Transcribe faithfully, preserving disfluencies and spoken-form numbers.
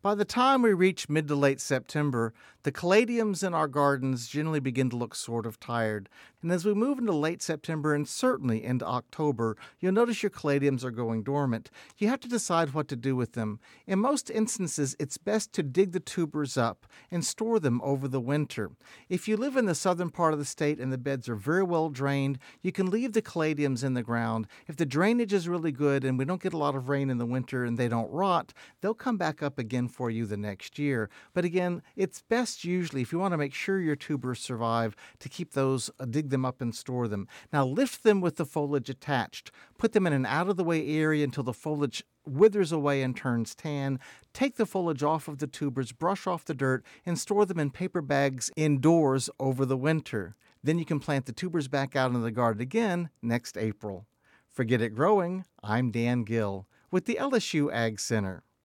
By the time we reach mid to late September, the caladiums in our gardens generally begin to look sort of tired. And as we move into late September and certainly into October, you'll notice your caladiums are going dormant. You have to decide what to do with them. In most instances, it's best to dig the tubers up and store them over the winter. If you live in the southern part of the state and the beds are very well drained, you can leave the caladiums in the ground. If the drainage is really good and we don't get a lot of rain in the winter and they don't rot, they'll come back up again for you the next year. But again, it's best usually, if you want to make sure your tubers survive, to keep those, uh, dig them up and store them. Now lift them with the foliage attached. Put them in an out-of-the-way area until the foliage withers away and turns tan. Take the foliage off of the tubers, brush off the dirt, and store them in paper bags indoors over the winter. Then you can plant the tubers back out in the garden again next April. For Get It Growing, I'm Dan Gill with the L S U Ag Center.